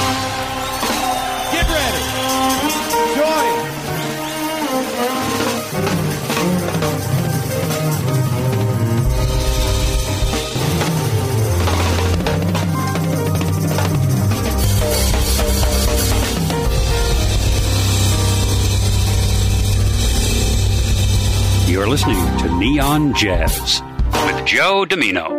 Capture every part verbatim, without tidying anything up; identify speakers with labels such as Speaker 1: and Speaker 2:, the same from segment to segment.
Speaker 1: Get ready. Join.
Speaker 2: You're listening to Neon Jazz with Joe Domino.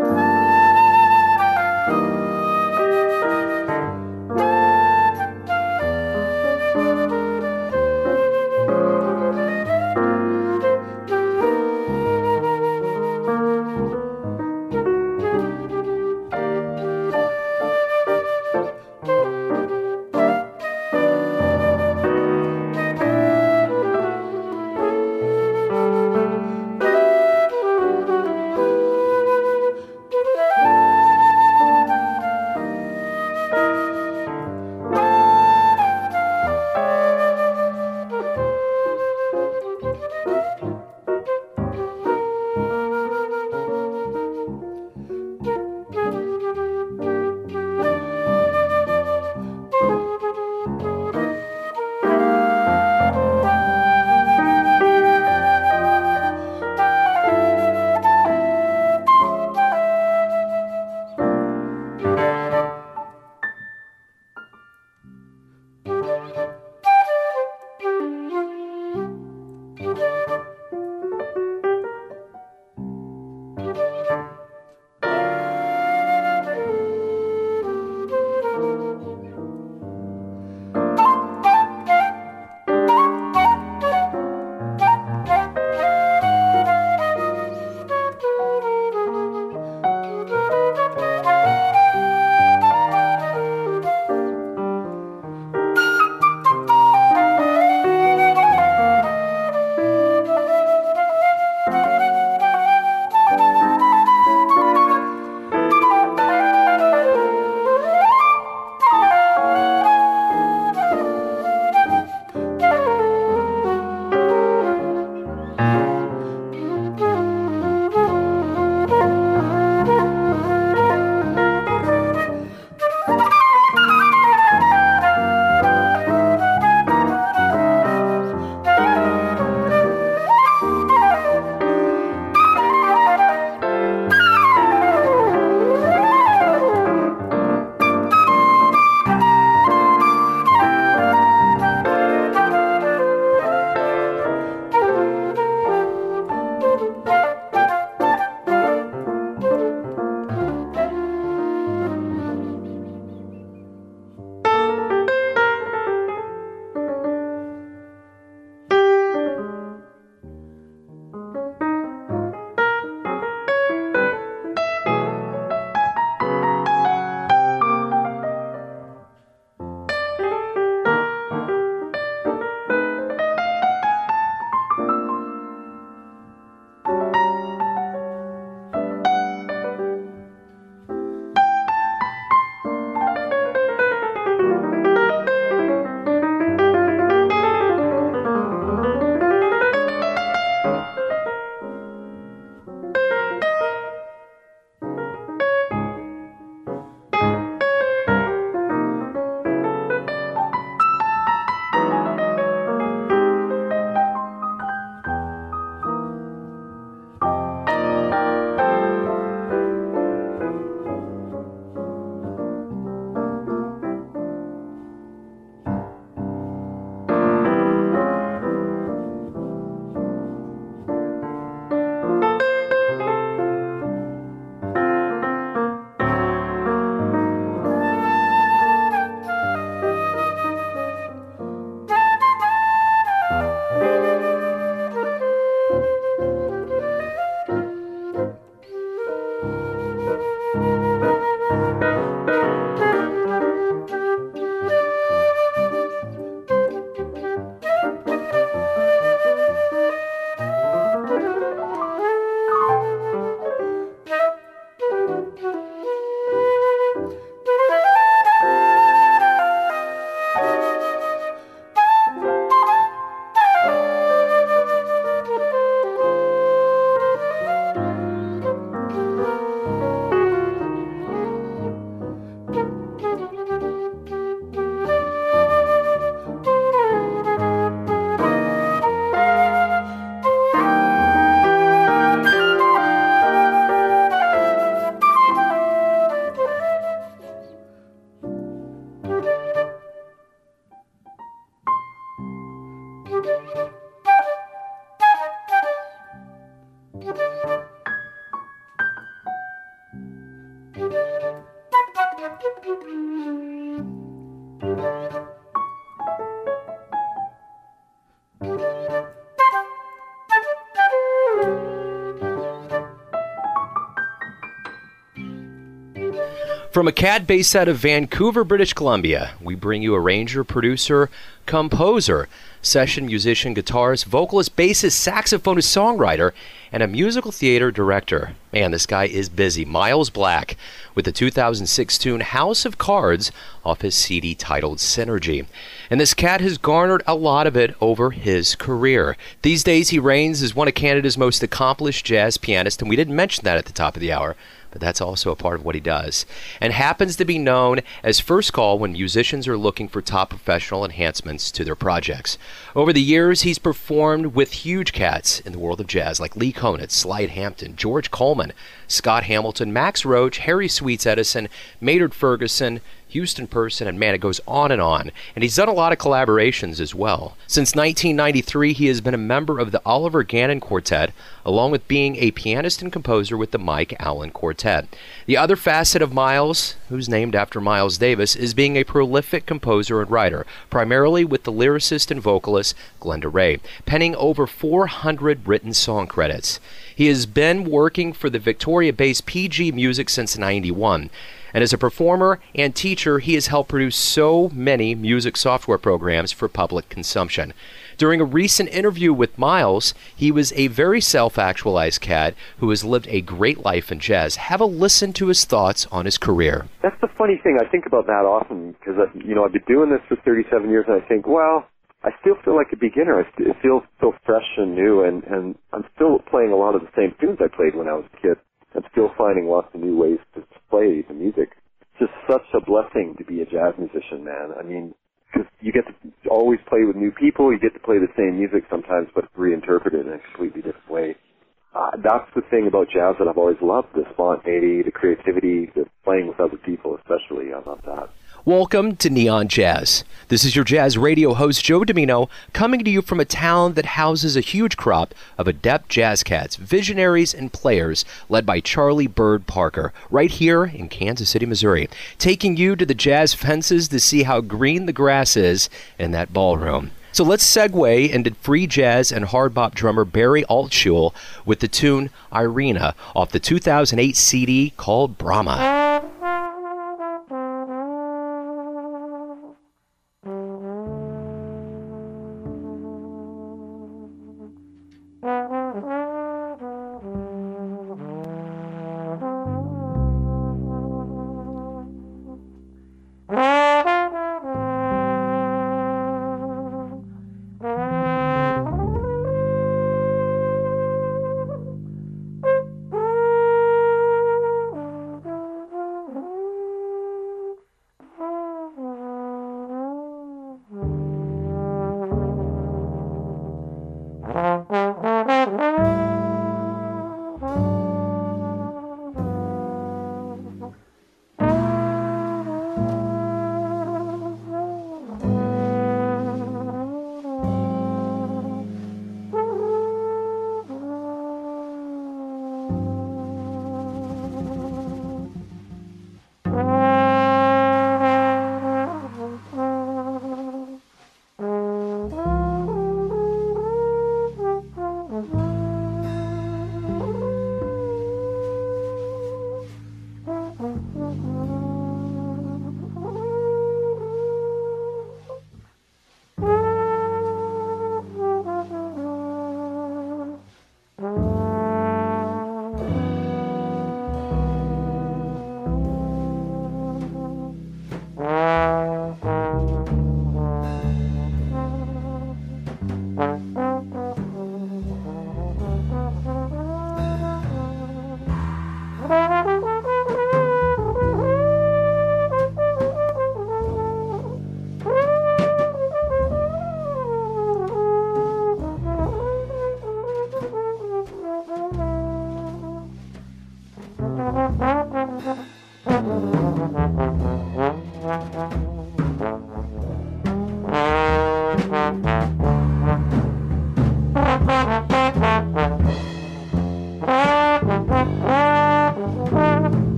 Speaker 3: From a cat based out of Vancouver, British Columbia, we bring you arranger, producer, composer, session musician, guitarist, vocalist, bassist, saxophonist, songwriter, and a musical theater director. Man, this guy is busy. Miles Black with the two thousand six tune House of Cards off his C D titled Synergy. And this cat has garnered a lot of it over his career. These days he reigns as one of Canada's most accomplished jazz pianists, and we didn't mention that at the top of the hour, but that's also a part of what he does, and happens to be known as first call when musicians are looking for top professional enhancements to their projects. Over the years, he's performed with huge cats in the world of jazz like Lee Konitz, Slide Hampton, George Coleman, Scott Hamilton, Max Roach, Harry Sweets Edison, Maynard Ferguson, Houston Person, and man, it goes on and on. And he's done a lot of collaborations as well. Since nineteen ninety-three, he has been a member of the Oliver Gannon Quartet, along with being a pianist and composer with the Mike Allen Quartet. The other facet of Miles, who's named after Miles Davis, is being a prolific composer and writer, primarily with the lyricist and vocalist Glenda Ray, penning over four hundred written song credits. He has been working for the Victoria-based P G Music since ninety-one. And as a performer and teacher, he has helped produce so many music software programs for public consumption. During a recent interview with Miles, he was a very self-actualized cat who has lived a great life in jazz. Have a listen to his thoughts on his career.
Speaker 4: That's the funny thing. I think about that often because, you know, I've been doing this for thirty-seven years, and I think, well, I still feel like a beginner. I st- it feels so fresh and new, and, and I'm still playing a lot of the same tunes I played when I was a kid. I'm still finding lots of new ways to play the music. It's just such a blessing to be a jazz musician, man. I mean, because you get to always play with new people. You get to play the same music sometimes, but reinterpreted in a completely different way. Uh, that's the thing about jazz that I've always loved, the spontaneity, the creativity, the playing with other people especially. I love that.
Speaker 3: Welcome to Neon Jazz. This is your jazz radio host, Joe Domino, coming to you from a town that houses a huge crop of adept jazz cats, visionaries, and players led by Charlie Bird Parker, right here in Kansas City, Missouri, taking you to the jazz fences to see how green the grass is in that ballroom. So let's segue into free jazz and hard bop drummer Barry Altschul with the tune Irina off the two thousand eight C D called Brahma.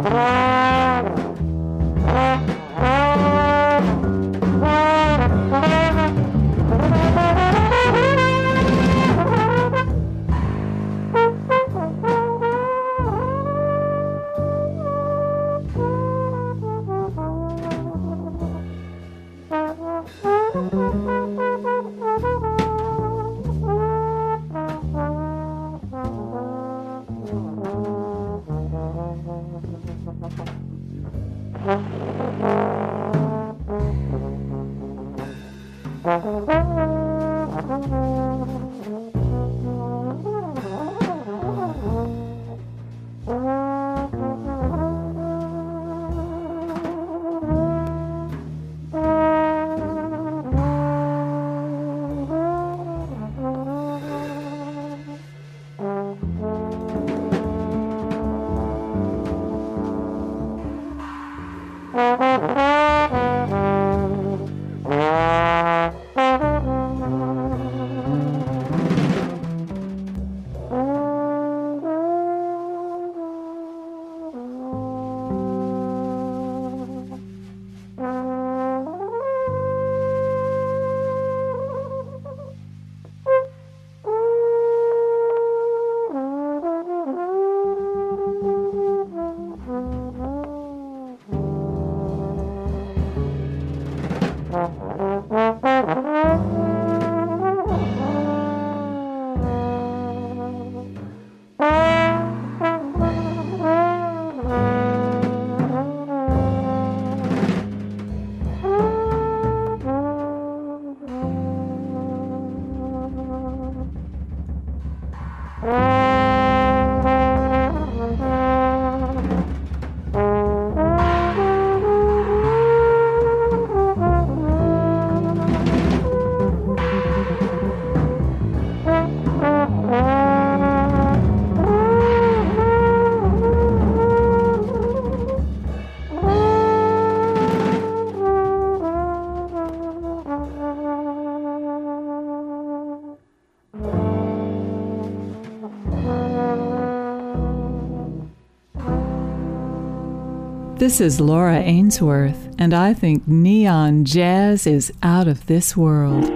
Speaker 5: This is Laura Ainsworth, and I think neon jazz is out of this world.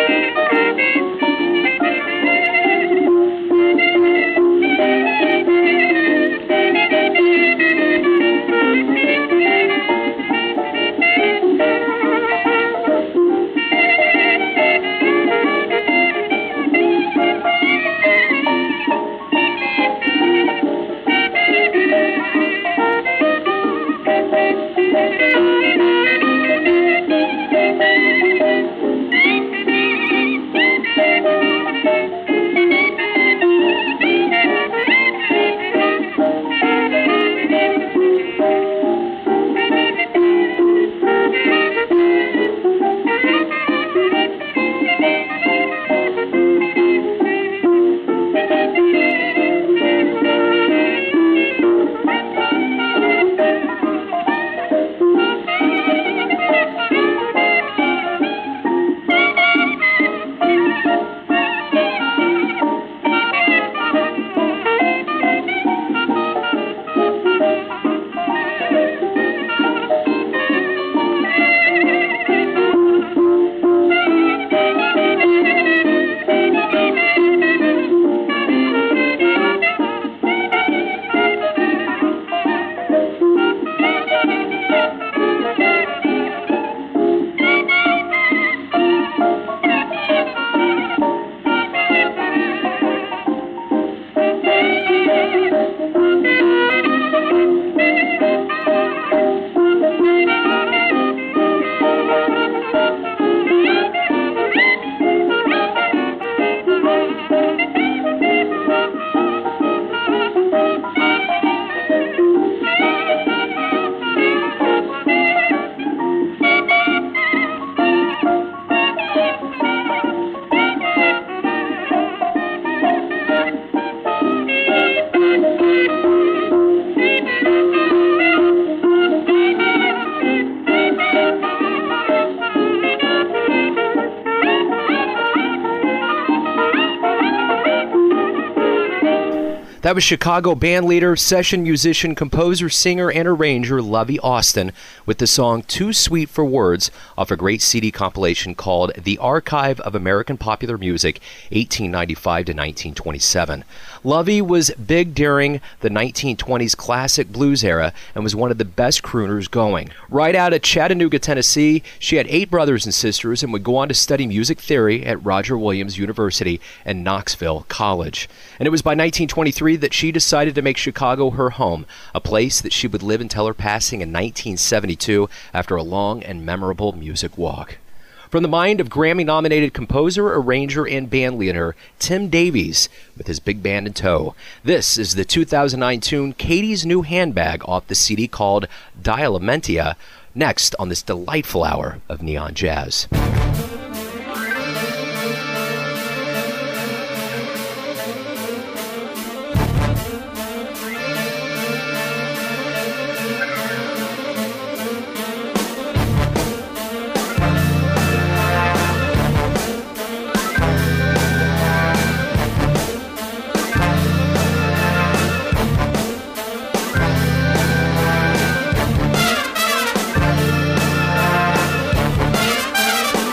Speaker 6: Thank you.
Speaker 3: That was Chicago bandleader, session musician, composer, singer, and arranger Lovey Austin with the song Too Sweet for Words off a great C D compilation called The Archive of American Popular Music, eighteen ninety-five to nineteen twenty-seven. Lovey was big during the nineteen twenties classic blues era and was one of the best crooners going. Right out of Chattanooga, Tennessee, she had eight brothers and sisters and would go on to study music theory at Roger Williams University and Knoxville College. And it was by nineteen twenty-three that she decided to make Chicago her home, a place that she would live until her passing in nineteen seventy-two after a long and memorable music walk. From the mind of Grammy-nominated composer, arranger, and bandleader Tim Davies with his big band in tow, this is the two thousand nine tune Katie's New Handbag off the C D called Dialamentia, next on this delightful hour of Neon Jazz.
Speaker 6: Thank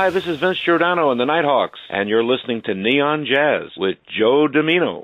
Speaker 6: Hi, this is Vince Giordano and the Nighthawks, and you're listening to Neon Jazz with Joe Domino.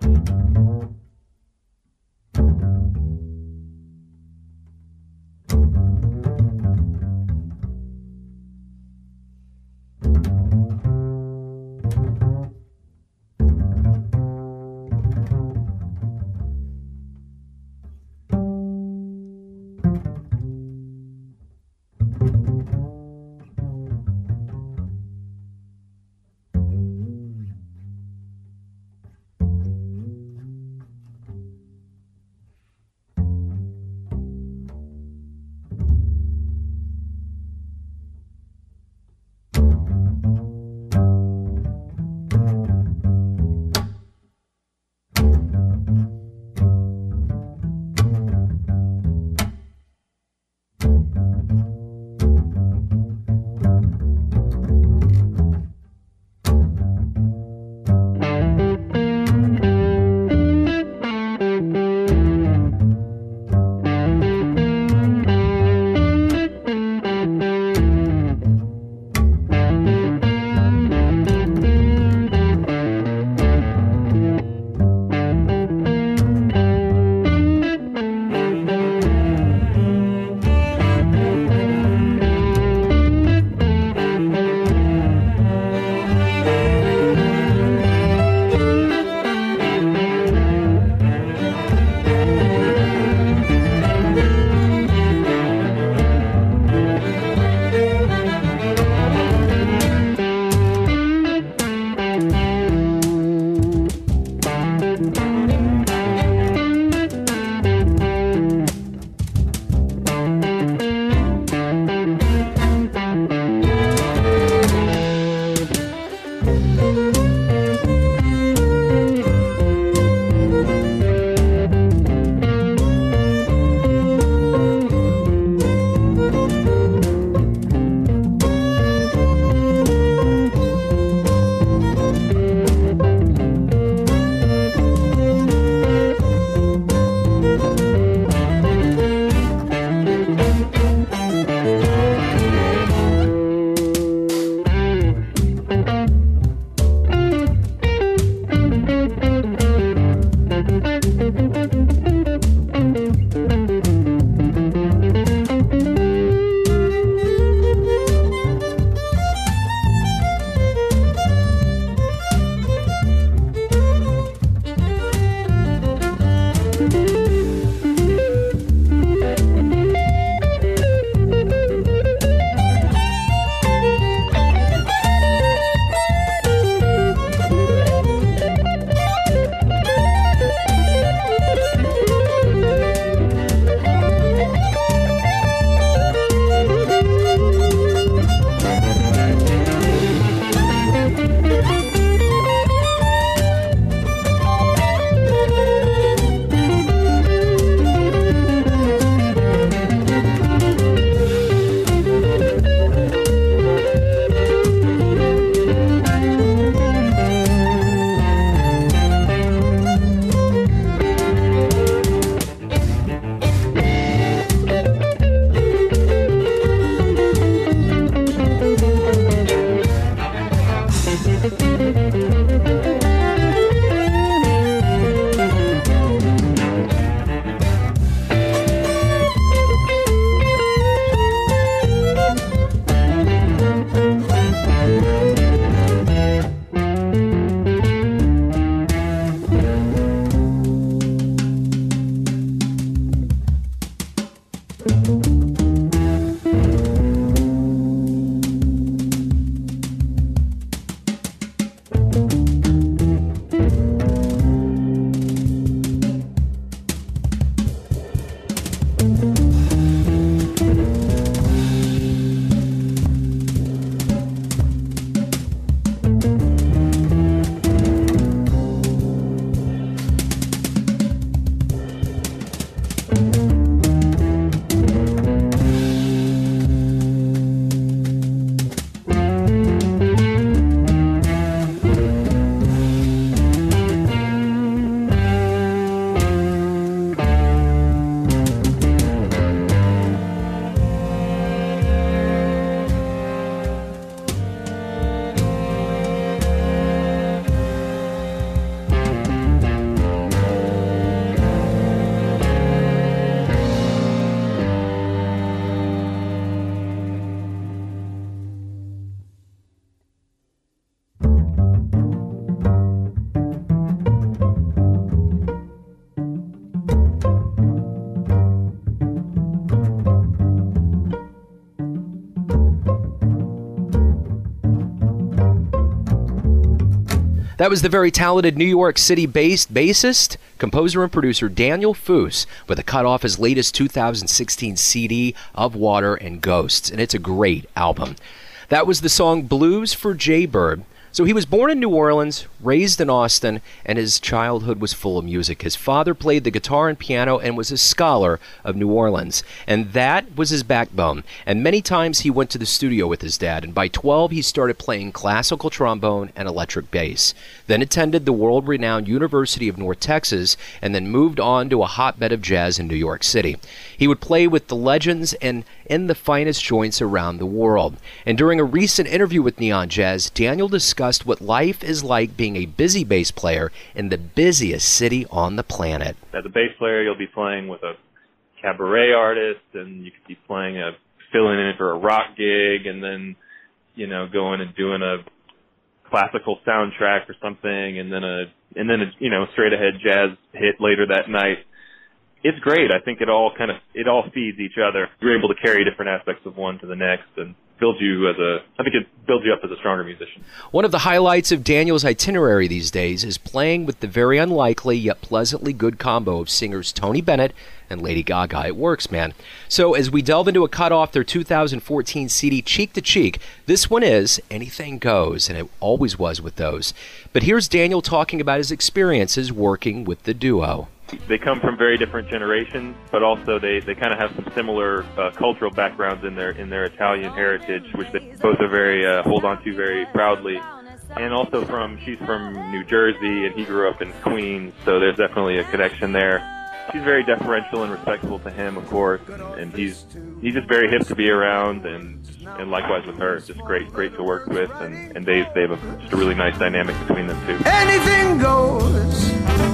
Speaker 3: That was the very talented New York City-based bassist, composer, and producer Daniel Foose with a cut off his latest two thousand sixteen C D of Water and Ghosts, and it's a great album. That was the song Blues for Jaybird. So he was born in New Orleans, raised in Austin, and his childhood was full of music. His father played the guitar and piano and was a scholar of New Orleans, and that was his backbone. And many times he went to the studio with his dad, and by twelve he started playing classical trombone and electric bass. Then attended the world-renowned University of North Texas, and then moved on to a hotbed of jazz in New York City. He would play with the legends and in the finest joints around the world. And during a recent interview with Neon Jazz, Daniel discussed what life is like being a busy bass player in the busiest city on the planet.
Speaker 7: As a bass player, you'll be playing with a cabaret artist, and you could be playing a filling in for a rock gig, and then, you know, going and doing a classical soundtrack or something, and then a and then a you know straight ahead jazz hit later that night. It's great. I think it all kind of it all feeds each other. You're able to carry different aspects of one to the next, and builds you as a I think it builds you up as a stronger musician.
Speaker 3: One of the highlights of Daniel's itinerary these days is playing with the very unlikely yet pleasantly good combo of singers Tony Bennett and Lady Gaga. It works, man. So as we delve into a cut off their two thousand fourteen C D Cheek to Cheek, this one is Anything Goes, and it always was with those. But here's Daniel talking about his experiences working with the duo.
Speaker 7: They come from very different generations, but also they, they kind of have some similar uh, cultural backgrounds in their in their Italian heritage, which they both are very uh, hold on to very proudly. And also from she's from New Jersey and he grew up in Queens, so there's definitely a connection there. She's very deferential and respectful to him, of course, and, and he's he's just very hip to be around, and and likewise with her, just great great to work with, and and they they have a, just a really nice dynamic between them two.
Speaker 8: Anything goes.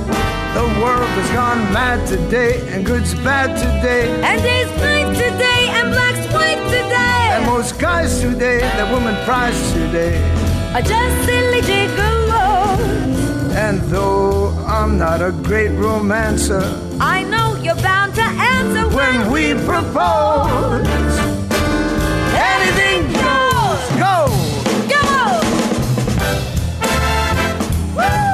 Speaker 8: The world has gone mad today, and good's bad today,
Speaker 9: and day's night today, and black's white today,
Speaker 8: and most guys today, that woman prize today,
Speaker 9: are just silly gigolos.
Speaker 8: And though I'm not a great romancer,
Speaker 9: I know you're bound to answer
Speaker 8: when, when we propose. Anything goes, go,
Speaker 9: go. Woo!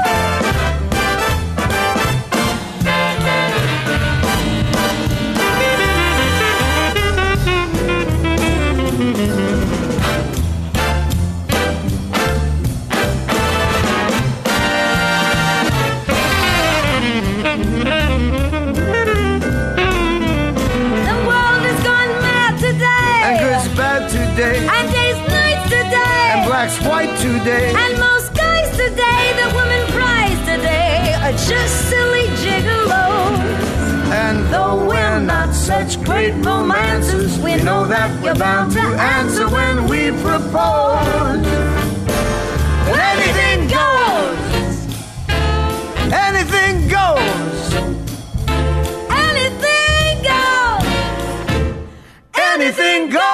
Speaker 8: And
Speaker 9: days nights today,
Speaker 8: and black's white today,
Speaker 9: and most guys today, the women prize today, are just silly gigolos.
Speaker 8: And though we're not such great romancers, we know that we're bound to answer when we propose. Anything goes. Anything goes.
Speaker 9: Anything goes.
Speaker 8: Anything goes.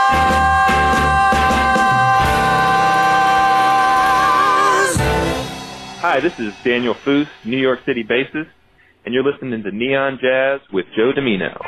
Speaker 7: Hi, this is Daniel Foose, New York City bassist, and you're listening to Neon Jazz with Joe Domino.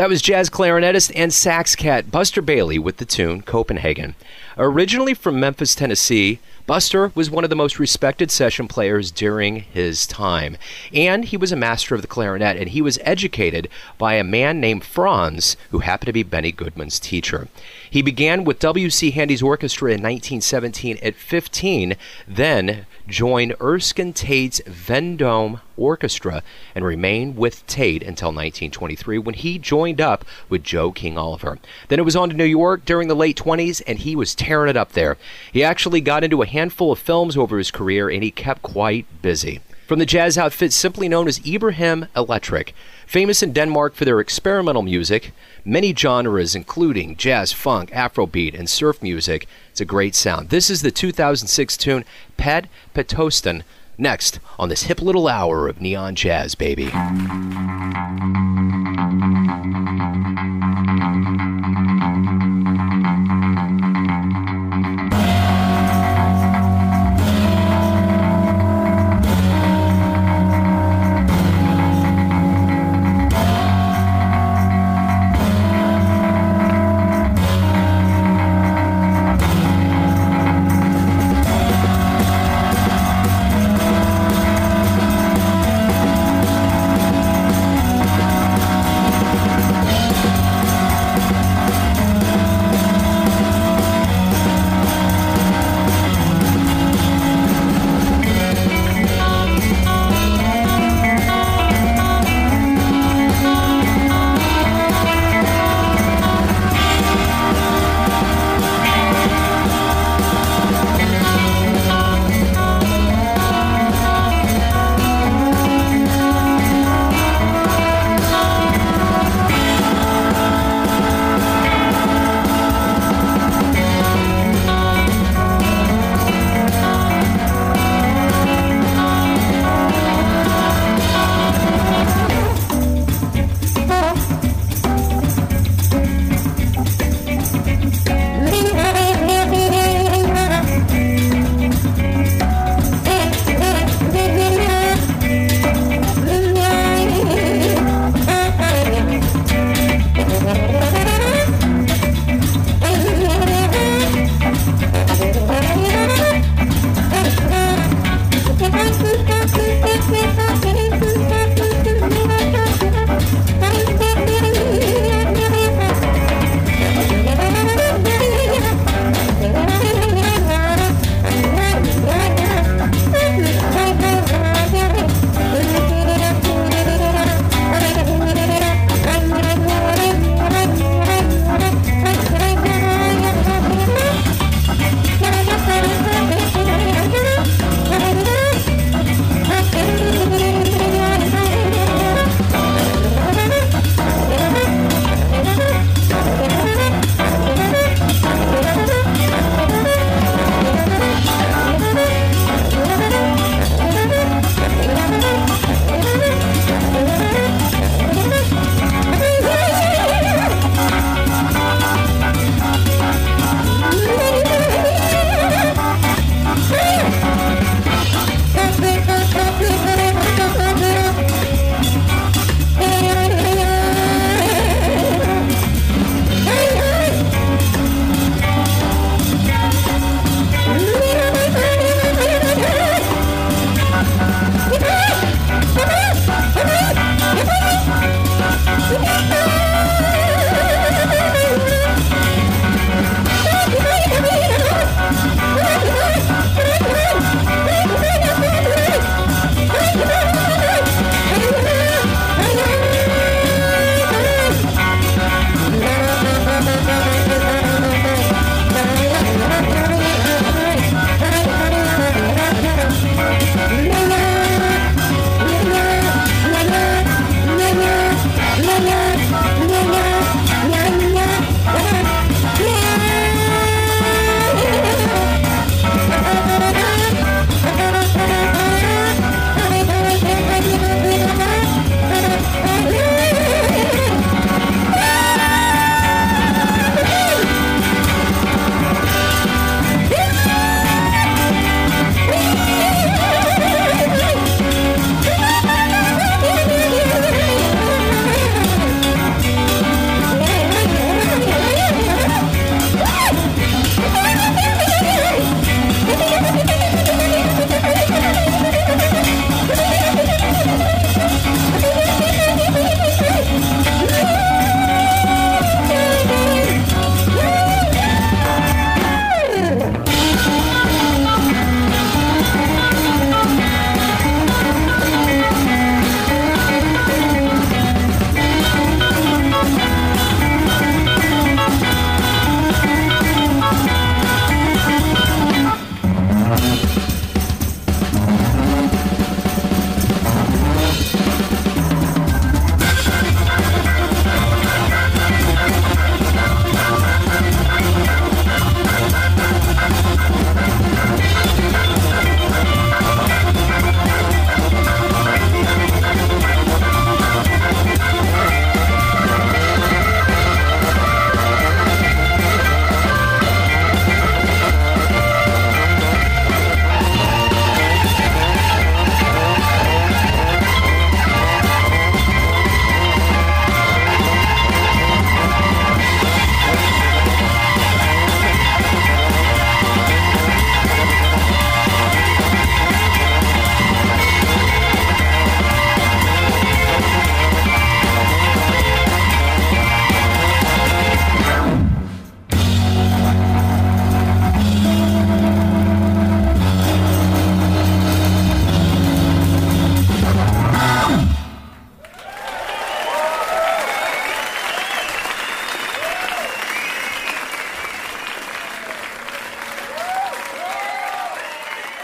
Speaker 3: That was jazz clarinetist and sax cat Buster Bailey with the tune Copenhagen. Originally from Memphis, Tennessee, Buster was one of the most respected session players during his time, and he was a master of the clarinet, and he was educated by a man named Franz, who happened to be Benny Goodman's teacher. He began with W C Handy's orchestra in nineteen seventeen at fifteen, then joined Erskine Tate's Vendome Orchestra and remained with Tate until nineteen twenty-three when he joined up with Joe King Oliver. Then it was on to New York during the late twenties, and he was tearing it up there. He actually got into a handful of films over his career, and he kept quite busy. From the jazz outfit simply known as Ibrahim Electric, famous in Denmark for their experimental music, many genres including jazz, funk, Afrobeat, and surf music. It's a great sound. This is the two thousand six tune Pet Petostan, next on this hip little hour of Neon Jazz, baby.
Speaker 8: Thank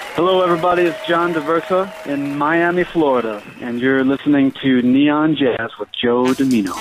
Speaker 10: Hello, everybody. It's John DeVersa in Miami, Florida, and you're listening to Neon Jazz with Joe Domino.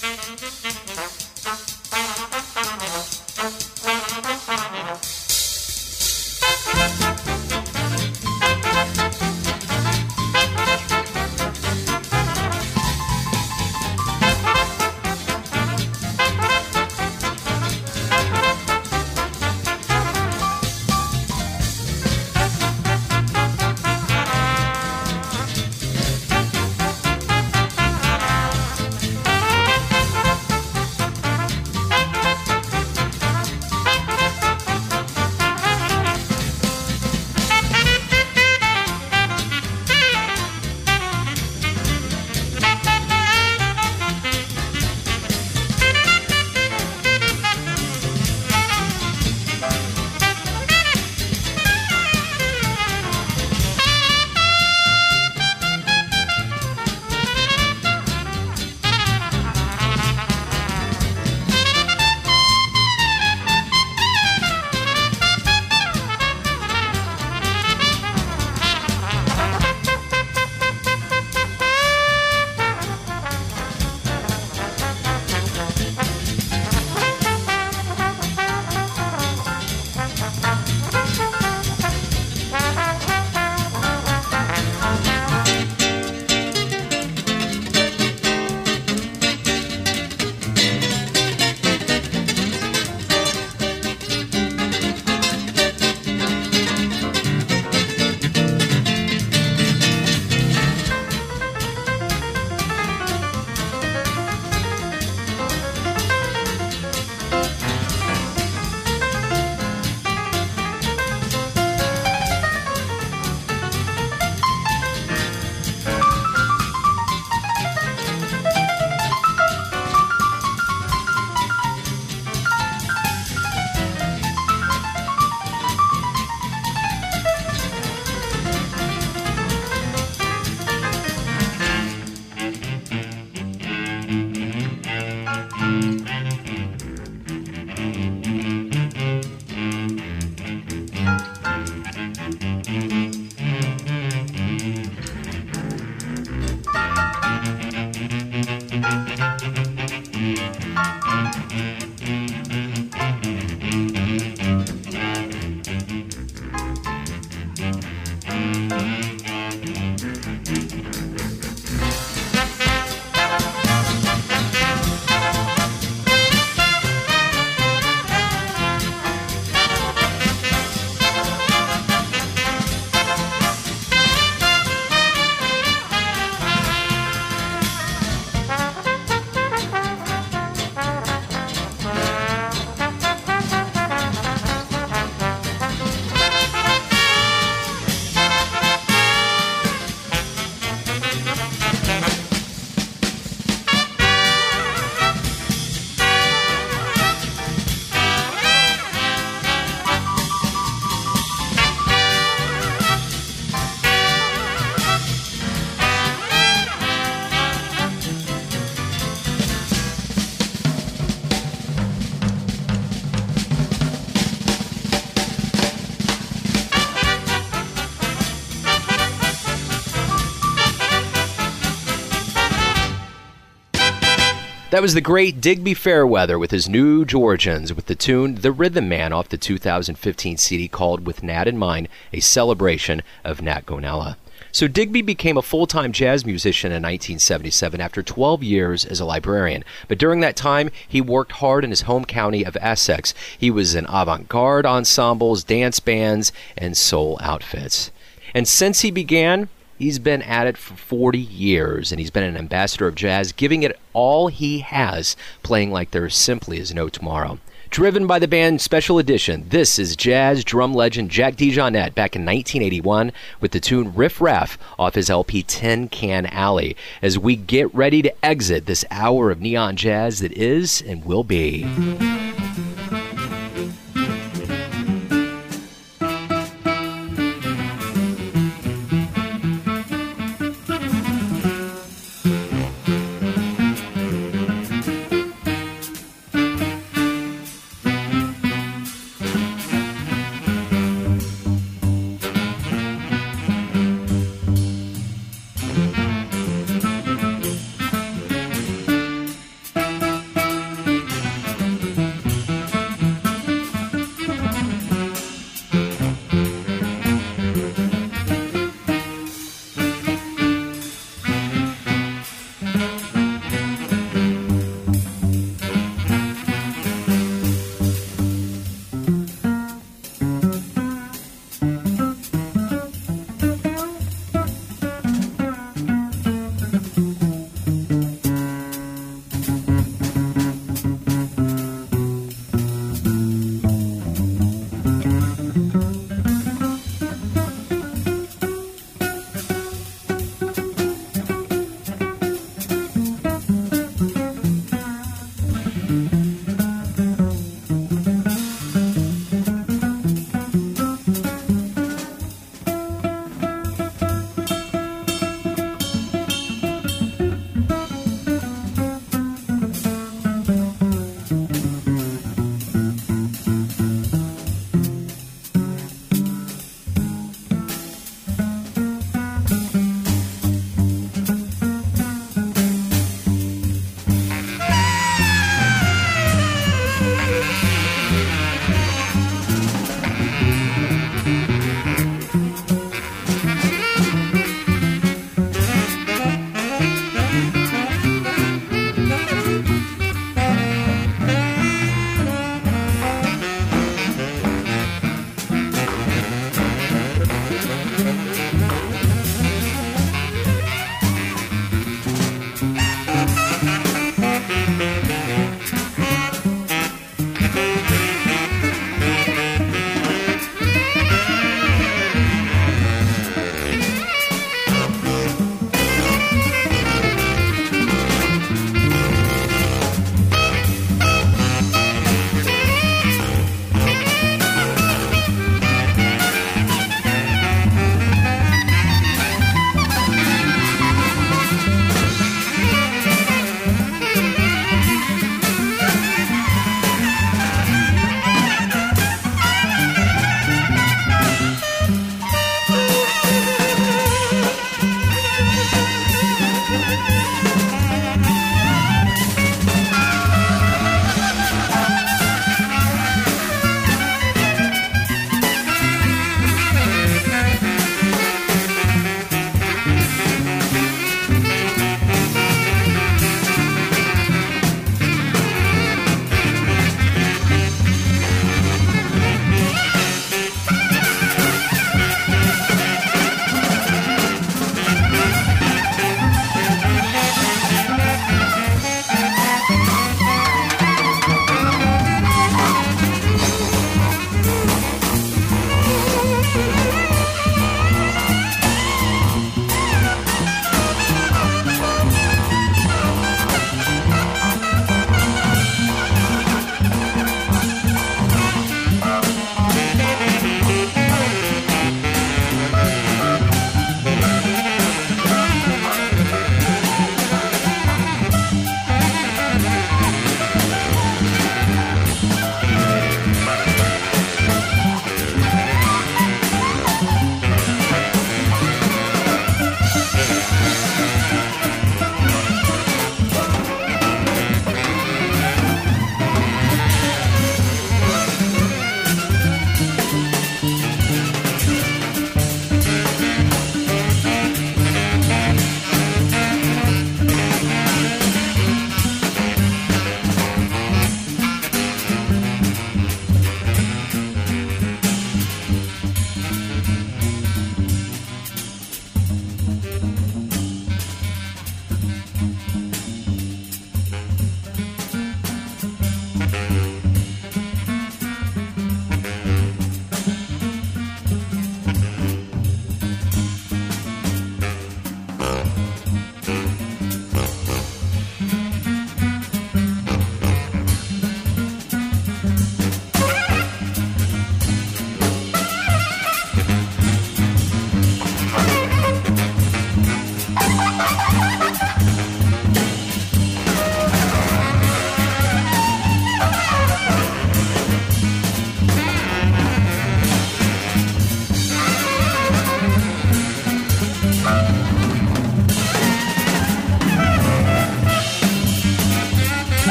Speaker 3: That was the great Digby Fairweather with his New Georgians with the tune The Rhythm Man off the two thousand fifteen C D called With Nat in Mind, a celebration of Nat Gonella. So Digby became a full-time jazz musician in nineteen seventy-seven after twelve years as a librarian. But during that time, he worked hard in his home county of Essex. He was in avant-garde ensembles, dance bands, and soul outfits. And since he began, he's been at it for forty years, and he's been an ambassador of jazz, giving it all he has, playing like there simply is no tomorrow. Driven by the band Special Edition, this is jazz drum legend Jack DeJohnette back in nineteen eighty-one with the tune Riff Raff off his L P Tin Can Alley, as we get ready to exit this hour of neon jazz that is and will be.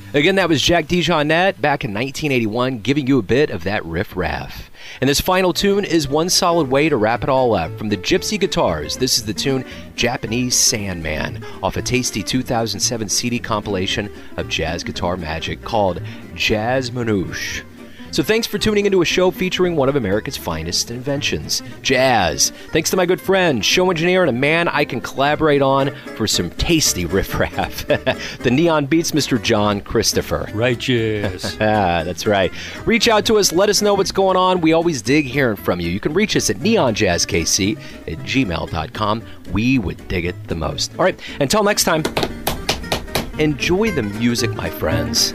Speaker 3: Again, that was Jack DeJohnette back in nineteen eighty-one, giving you a bit of that riff-raff. And this final tune is one solid way to wrap it all up. From the Gypsy Guitars, this is the tune Japanese Sandman, off a tasty two thousand seven C D compilation of jazz guitar magic called Jazz Manouche. So thanks for tuning into a show featuring one of America's finest inventions, jazz. Thanks to my good friend, show engineer, and a man I can collaborate on for some tasty riff-raff, the Neon Beats, Mister John Christopher.
Speaker 11: Righteous.
Speaker 3: That's right. Reach out to us. Let us know what's going on. We always dig hearing from you. You can reach us at neonjazzkc at gmail dot com. We would dig it the most. All right, until next time, enjoy the music, my friends.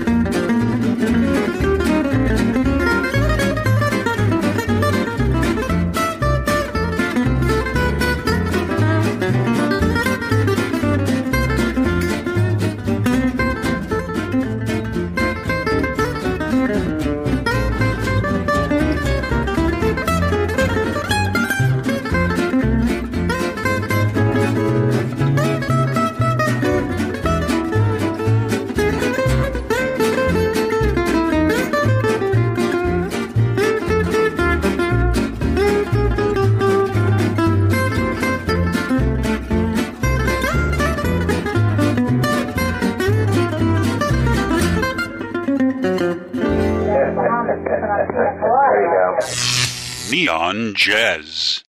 Speaker 2: Neon Jazz.